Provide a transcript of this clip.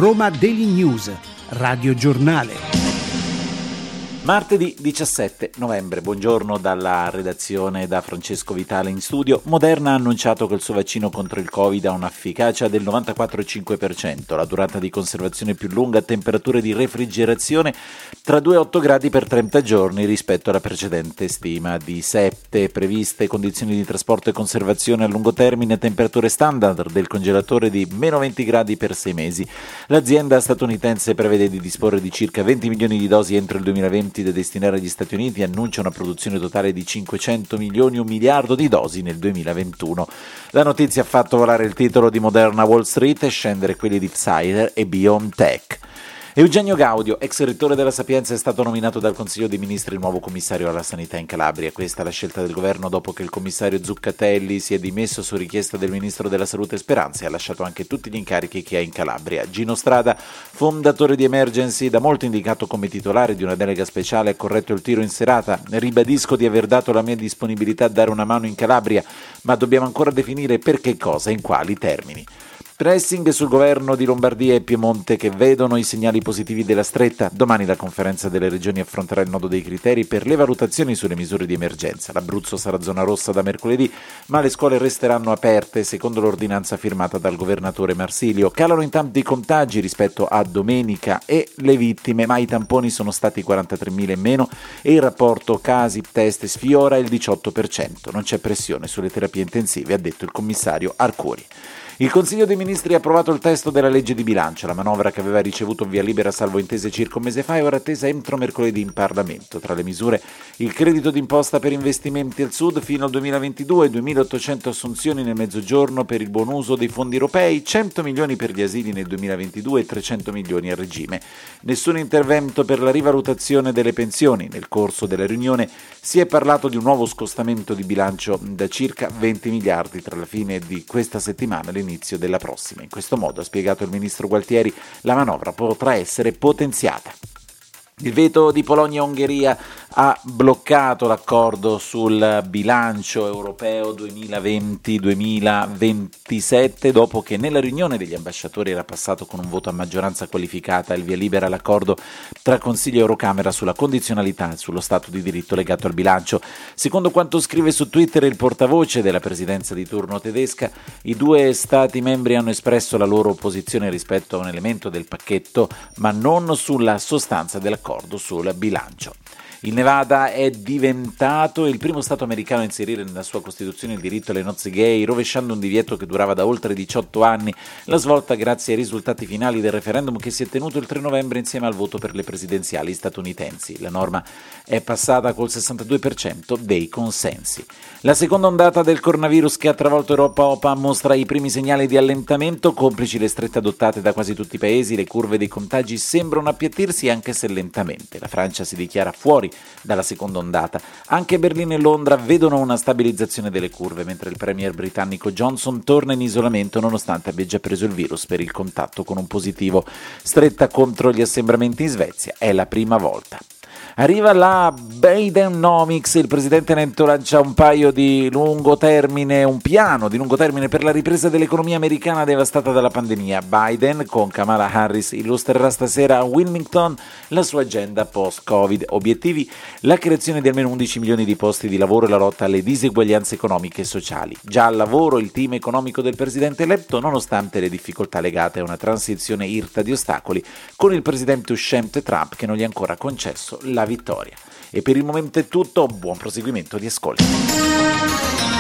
Roma Daily News, Radio Giornale. Martedì 17 novembre, buongiorno dalla redazione, da Francesco Vitale in studio. Moderna ha annunciato che il suo vaccino contro il Covid ha un'efficacia del 94,5%, la durata di conservazione più lunga a temperature di refrigerazione tra 2 e 8 gradi per 30 giorni rispetto alla precedente stima di 7, previste condizioni di trasporto e conservazione a lungo termine, temperature standard del congelatore di meno 20 gradi per 6 mesi. L'azienda statunitense prevede di disporre di circa 20 milioni di dosi entro il 2020 da destinare agli Stati Uniti, annuncia una produzione totale di 500 milioni, 1 miliardo di dosi nel 2021. La notizia ha fatto volare il titolo di Moderna Wall Street e scendere quelli di Pfizer e BioNTech. Eugenio Gaudio, ex rettore della Sapienza, è stato nominato dal Consiglio dei Ministri il nuovo commissario alla sanità in Calabria. Questa è la scelta del governo dopo che il commissario Zuccatelli si è dimesso su richiesta del ministro della Salute Speranza e ha lasciato anche tutti gli incarichi che ha in Calabria. Gino Strada, fondatore di Emergency, da molto indicato come titolare di una delega speciale, ha corretto il tiro in serata. Ribadisco di aver dato la mia disponibilità a dare una mano in Calabria, ma dobbiamo ancora definire per che cosa e in quali termini. Pressing sul governo di Lombardia e Piemonte che vedono i segnali positivi della stretta. Domani la conferenza delle regioni affronterà il nodo dei criteri per le valutazioni sulle misure di emergenza. L'Abruzzo sarà zona rossa da mercoledì, ma le scuole resteranno aperte secondo l'ordinanza firmata dal governatore Marsilio. Calano intanto i contagi rispetto a domenica e le vittime, ma i tamponi sono stati 43.000 in meno e il rapporto casi-test sfiora il 18%. Non c'è pressione sulle terapie intensive, ha detto il commissario Arcuri. Il Consiglio dei Ministri ha approvato il testo della legge di bilancio. La manovra, che aveva ricevuto via libera salvo intese circa un mese fa, è ora attesa entro mercoledì in Parlamento. Tra le misure, il credito d'imposta per investimenti al Sud fino al 2022, 2.800 assunzioni nel Mezzogiorno per il buon uso dei fondi europei, 100 milioni per gli asili nel 2022 e 300 milioni a regime. Nessun intervento per la rivalutazione delle pensioni. Nel corso della riunione si è parlato di un nuovo scostamento di bilancio da circa 20 miliardi tra la fine di questa settimana e l'inizio della prossima. In questo modo, ha spiegato il ministro Gualtieri, la manovra potrà essere potenziata. Il veto di Polonia e Ungheria ha bloccato l'accordo sul bilancio europeo 2020-2027 dopo che nella riunione degli ambasciatori era passato con un voto a maggioranza qualificata il via libera all'accordo tra Consiglio e Eurocamera sulla condizionalità e sullo Stato di diritto legato al bilancio. Secondo quanto scrive su Twitter il portavoce della presidenza di turno tedesca, i due Stati membri hanno espresso la loro opposizione rispetto a un elemento del pacchetto, ma non sulla sostanza dell'accordo sul bilancio. Il Nevada è diventato il primo stato americano a inserire nella sua Costituzione il diritto alle nozze gay, rovesciando un divieto che durava da oltre 18 anni. La svolta grazie ai risultati finali del referendum che si è tenuto il 3 novembre insieme al voto per le presidenziali statunitensi. La norma è passata col 62% dei consensi. La seconda ondata del coronavirus che ha travolto Europa mostra i primi segnali di allentamento, complici le strette adottate da quasi tutti i paesi. Le curve dei contagi sembrano appiattirsi anche se lentamente. La Francia si dichiara fuori dalla seconda ondata. Anche Berlino e Londra vedono una stabilizzazione delle curve, mentre il premier britannico Johnson torna in isolamento nonostante abbia già preso il virus per il contatto con un positivo. Stretta contro gli assembramenti in Svezia, è la prima volta. Arriva la Bidenomics, il presidente netto lancia un piano di lungo termine per la ripresa dell'economia americana devastata dalla pandemia. Biden, con Kamala Harris, illustrerà stasera a Wilmington la sua agenda post-Covid. Obiettivi: la creazione di almeno 11 milioni di posti di lavoro e la lotta alle diseguaglianze economiche e sociali. Già al lavoro il team economico del presidente eletto, nonostante le difficoltà legate a una transizione irta di ostacoli con il presidente uscente Trump che non gli ha ancora concesso la vittoria. E per il momento è tutto, buon proseguimento di ascolto.